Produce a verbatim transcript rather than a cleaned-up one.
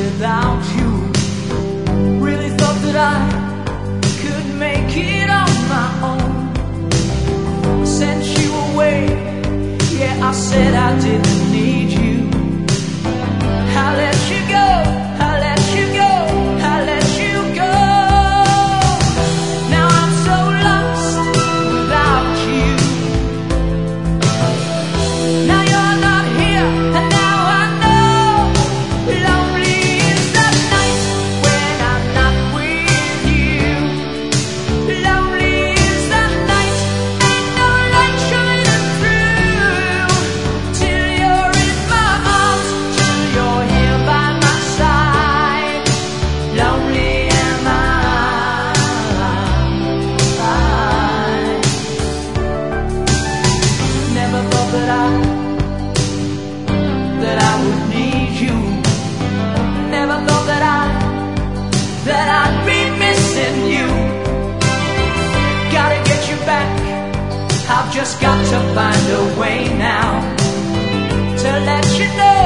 without you. Really thought that I could make it on my own. Sent you away, yeah, I said I didn't need you. I let you go, I let you go, I let you go. Now I'm so lost without you. Now you're not here, and now I know. Lonely is the night when I'm not with you. Lonely is the night, ain't no light shining through. Till you're in my arms, till you're here by my side. Lonely am I. Never thought that I that I would need you. Never thought that I that I'd be missing you. Gotta get you back. I've just got to find a way now to let you know.